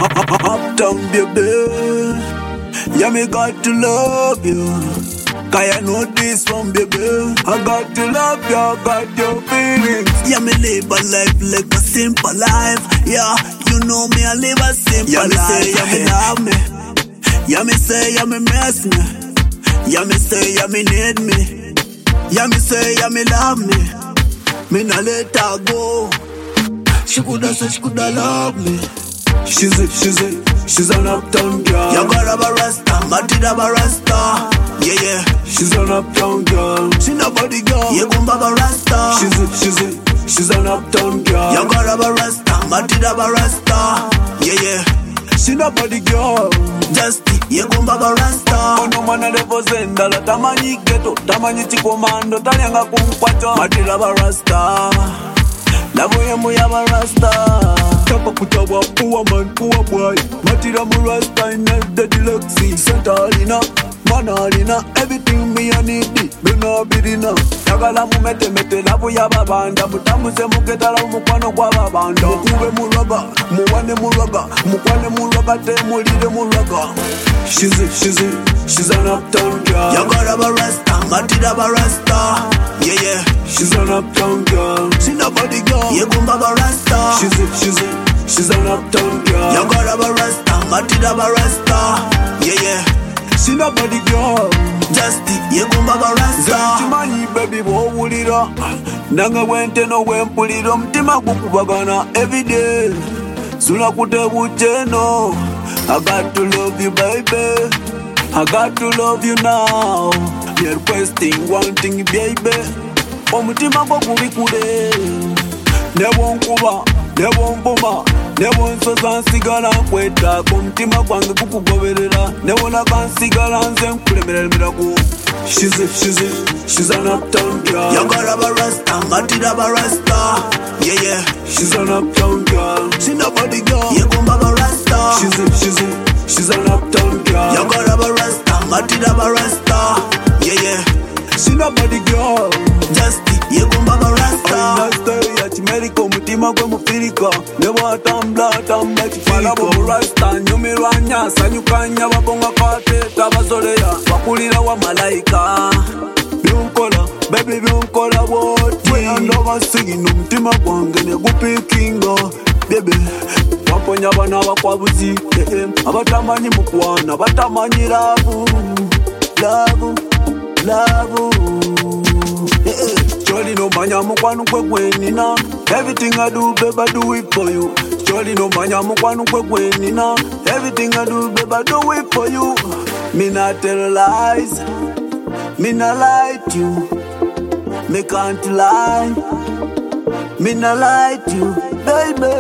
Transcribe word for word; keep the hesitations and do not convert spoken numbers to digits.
Uptown baby, yeah me got to love you. Cause I know this one baby, I got to love you, I got your feelings. Yeah me live a life like a simple life. Yeah, you know me I live a simple yeah, me life. Say, yeah me love me. Yeah me say yeah me miss me. Yeah me say yeah me need me. Yeah me say yeah me love me. Me not let her go. She coulda say she coulda love me. She's it, she's it, she's an uptown girl. You got a rasta, Matida rasta. Yeah, yeah, she's an uptown girl. She nobody girl. You gumba rasta. She's it, she's it, she's an uptown girl. You got a rasta, Matida rasta. Yeah, yeah, she nobody girl. Just you gumba rasta. Ono mana reposenda la tamanyi ghetto, tamanyi chikomando, talianga kumpwacho. Matida rasta. Lavo ya moya rasta. Tapa kutawa poor man, poor boy. Matira mu rasta in the deluxe. Centralina, manalina, everything me I need. Me no bidina. Yagala mu mete mete lavo ya babanda. Mutamu se muketa la mukwano kwa babanda. Mukube mu raga, muwane mu raga, mukwane mu raga te mulide mu raga. She's it, she's it, she's an uptown girl. Yagala rasta, Matira rasta. Yeah, yeah, she's an uptown girl. She nobody girl. Yeah, gumba rasta. She's it, she's it, she's an uptown girl. You got a rasta, Matida rasta. Yeah, yeah, she nobody girl. Just the yeah, gumba rasta. Zantimani baby, wo wulira. Nanga wente no wempulira. Mtima kukubagana every day. Sula kute bucheno. I got to love you, baby. I got to love you now. You're requesting one thing, baby. Omutima gwo guli kule. Never nkuba, never mbuma, never nsoza nsigala nkweta. Omutima gwange gukugoberera. Never naka nsigala nze nkulemerera ku. She's it, she's it, she's an uptown girl. You got a rasta, Matida rasta. Yeah, yeah, she's an uptown girl. She nobody girl. You gumba rasta. She's it, she's it, she's an uptown girl. You got a rasta, Matida rasta. Yeah, yeah, she nobody girl. Just you gumba rasta. Rasta ya chimerika mutima gwe mufirika. Never atambla atambla chifala bo rasta. Nyumirwanya sanyukanya babonga kate tabazoleya. Wakulira wa malaika. Byunkola, baby byunkola woti. We andova singing umutima gwange ne gupikinga. Baby waponya bana bakwabuzi. Abatamanyi mukwana, abatamanyi love. Love, love. Surely no manya mukwanu kwe gwenina. Everything I do, babe, I do it for you. Surely no manya mukwanu kwe gwenina. Everything I do, babe, I do it for you. Me not tell lies. Me not lie to you. Me can't lie. Me not lie to you, baby.